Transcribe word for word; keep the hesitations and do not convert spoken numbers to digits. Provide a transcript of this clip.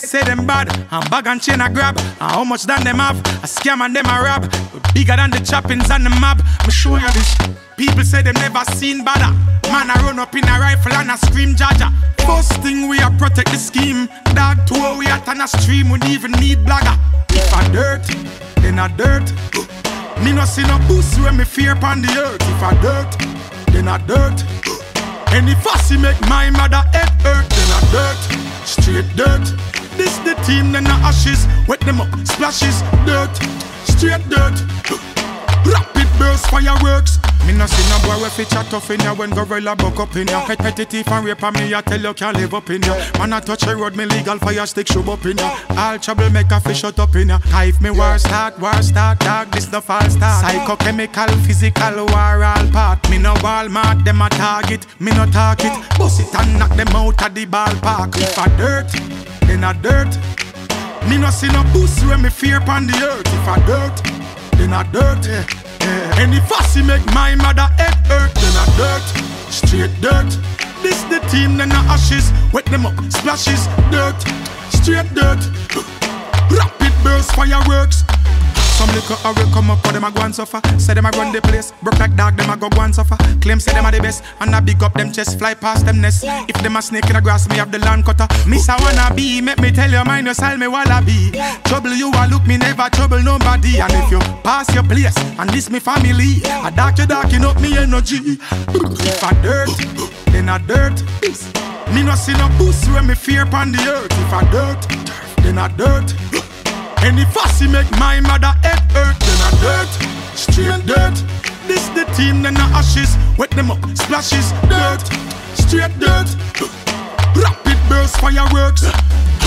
say them bad, and bag and chain a grab. And how much than them have, a scam and them a rob. Bigger than the choppings and the map. Me show you this. People say them never seen badder. Man a run up in a rifle and a scream Jaja. First thing we a protect the scheme. Dog tour we at on a stream, we even need blagger. If a dirt, then a dirt. Me no see no pussy when me fear upon the earth. If a dirt, then a dirt. Any fussy make my mother head hurt. Then a dirt, straight dirt. This the team, then a ashes. Wet them up, splashes, dirt. Straight dirt. Rapid burst fireworks. Me no see no boy we fi chat tough in ya when gorilla buck up in ya. Repetitive and rape on me, I tell you can't live up in ya. Man a touch a road, me legal fire stick show up in ya. All trouble make a fish shut up in ya. If me war start, war start, dog, this no false start. Psychochemical, physical, war all part. Me no Walmart, them a target, me no target. Bust it and knock them out of the ballpark. If a dirt, then a dirt. Me no see no pussy when me fear upon the earth. If a dirt, then a dirt. Yeah. Yeah. Any fussy make my mother head hurt. Then a dirt, straight dirt. This the team, then a ashes. Wet them up, splashes, dirt. Straight dirt. Rapid burst fireworks. Some liquor or will come up for them a go and suffer. Say them a run the place, broke like dog, them a go go and suffer. Claim say them a the best, and I big up them chest, fly past them nest. If them a snake in the grass, me have the land cutter. Miss I wanna be, make me tell you mine, you sell me wallaby. Trouble you a look, me never trouble nobody. And if you pass your place, and this me family, a dark you darking up me energy. If a dirt, then a dirt. Me no see no pussy when me fear upon the earth. If a dirt, then a dirt. Any fussy make my mother head hurt. Then a dirt, straight dirt. This the team, then a ashes. Wet them up, splashes, dirt. Straight dirt. Rapid burst fireworks.